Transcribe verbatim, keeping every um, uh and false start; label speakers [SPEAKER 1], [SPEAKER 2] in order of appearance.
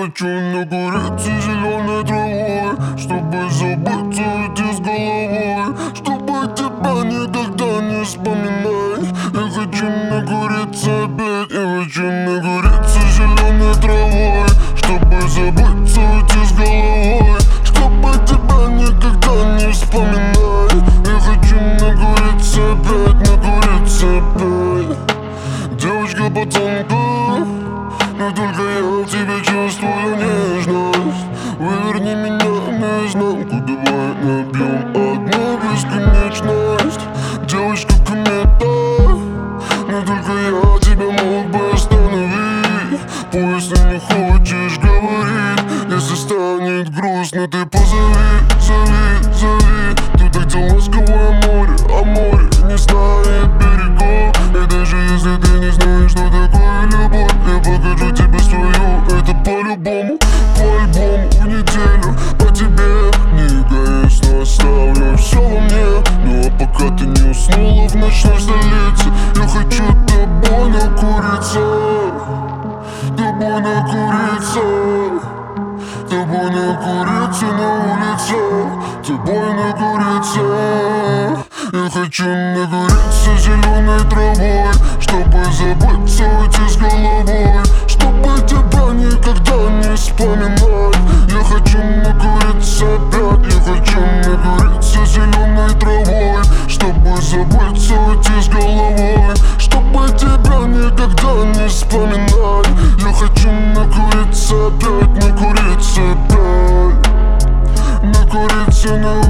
[SPEAKER 1] хочу нагореться зеленой травой, чтобы забыться уйти с головой, чтобы тебя никогда не вспоминать. Я хочу нагореться опять, я хочу нагореться зеленой травой, чтобы забыться уйти с головой, чтобы тебя никогда не вспоминать. Я хочу нагореться опять, нагореться опять. Девочка, пацанка, но только я в тебе чувствую нежность. Выверни меня наизнанку, давай набьем одну бесконечность. Девочка, комета, но только я тебя мог бы остановить. Пусть ты не хочешь говорить, если станет грустно, ты позови, зови, зови. Ты так ласковое море, а море не знает берегов. И даже если ты не знаешь, что такое любовь, я покажу тебе свою, это по-любому, по-альбому в неделю. По тебе не эгоистно оставлю все во мне. Ну а пока ты не уснула в ночной столице, я хочу тобой накуриться, тобой накуриться, тобой накуриться на улице, тобой накуриться. Я хочу нагореться зеленой травой, чтобы забыться уйти с головой, чтобы тебя никогда не вспоминать. Я хочу нагореться опять, я хочу нагореться зеленой травой, чтобы забыться уйти с головой, чтобы тебя никогда не вспоминать. Я хочу нагореться опять, накуриться опять, накуриться на